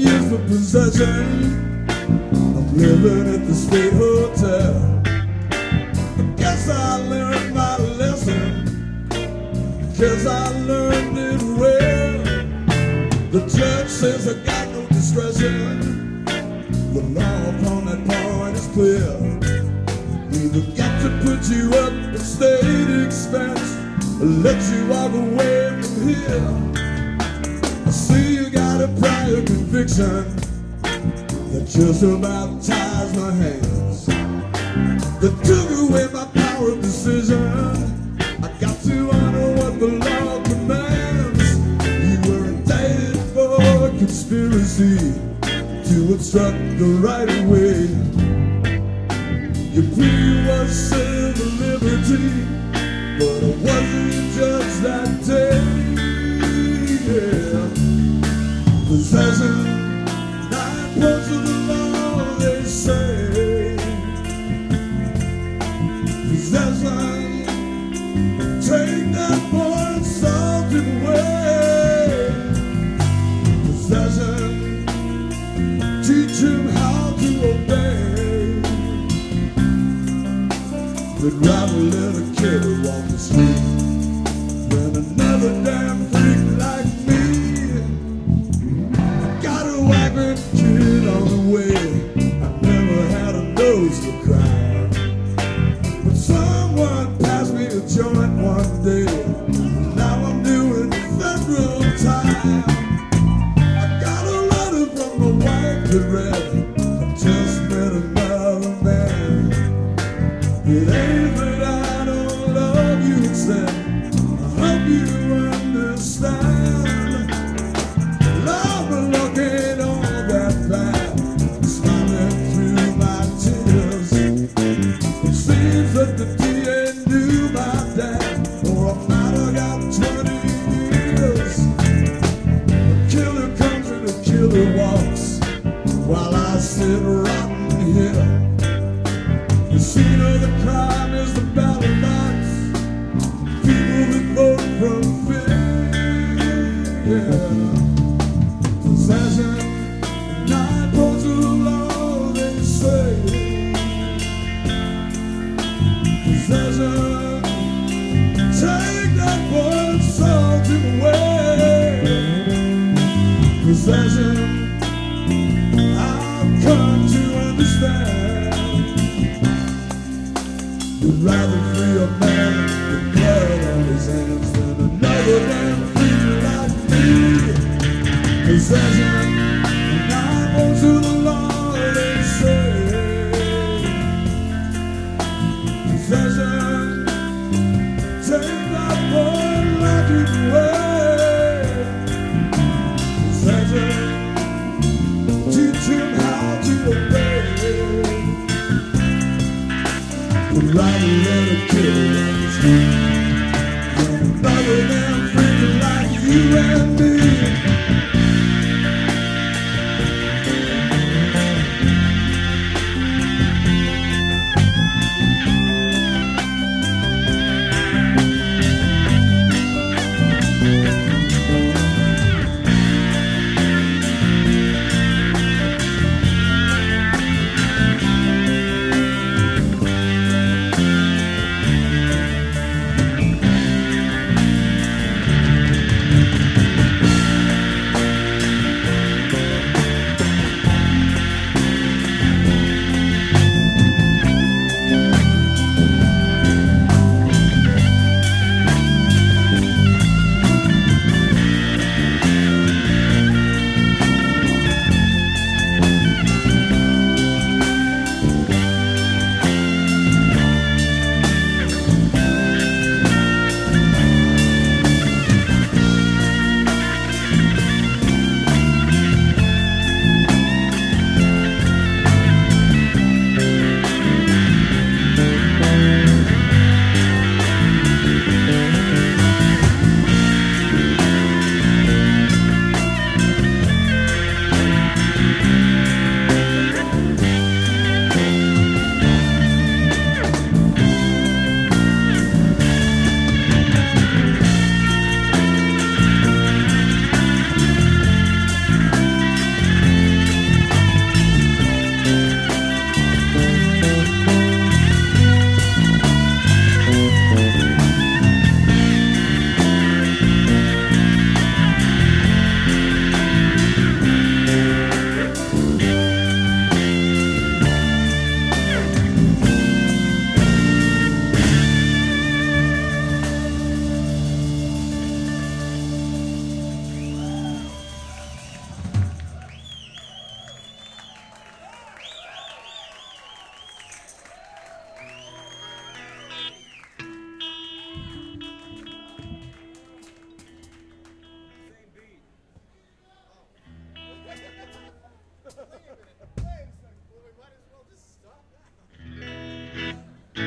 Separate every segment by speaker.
Speaker 1: years for possession. I'm living at the State Hotel. I guess I learned my lesson. Guess I learned it well. The judge says I got no discretion. The law upon that point is clear. Either got to put you up at state expense or let you walk away from here. I see you got a prior conviction that just about ties my hands. That took away my power of decision. I got to honor what the law commands. You were indicted for conspiracy to obstruct the right of way. Your plea was civil liberty, but I wasn't judged that day. Yeah. Possession, 9 points of the law, they say. Possession, take that boy and salt him away. Possession, teach him how to obey. We'd rather let a kid walk the street than another damn freak like me. I got a wagon kid on the way. I never had a nose to cry, but someone passed me a joint one day. Now I'm doing federal time. I got a letter from my wife that read, I just met another man. It ain't that I don't love you, instead I hope you understand. Love looking all that bad, smiling through my tears. It seems that the DA knew my dad, or I might have got 20 years. A killer comes and a killer walks, while I sit rotting here. The scene of the crime is the ballot box. People that vote from fear. Yeah. Possession, 9 points of the law, they say. Possession, take that boy and salt him away. Possession, I've come to understand. We'd rather free a man with blood on his hands than another damn freak like me. Possession, 9 points of the law, they say. Possession, take that boy and lock him away. Possession, teach him how to obey. Would rather let a kid on the street than another damn freak like you and me.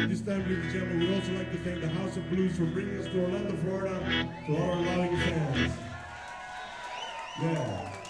Speaker 1: At this time, ladies and gentlemen, we'd also like to thank the House of Blues for bringing us to Orlando, Florida, to all our Lauderdale fans. Yeah.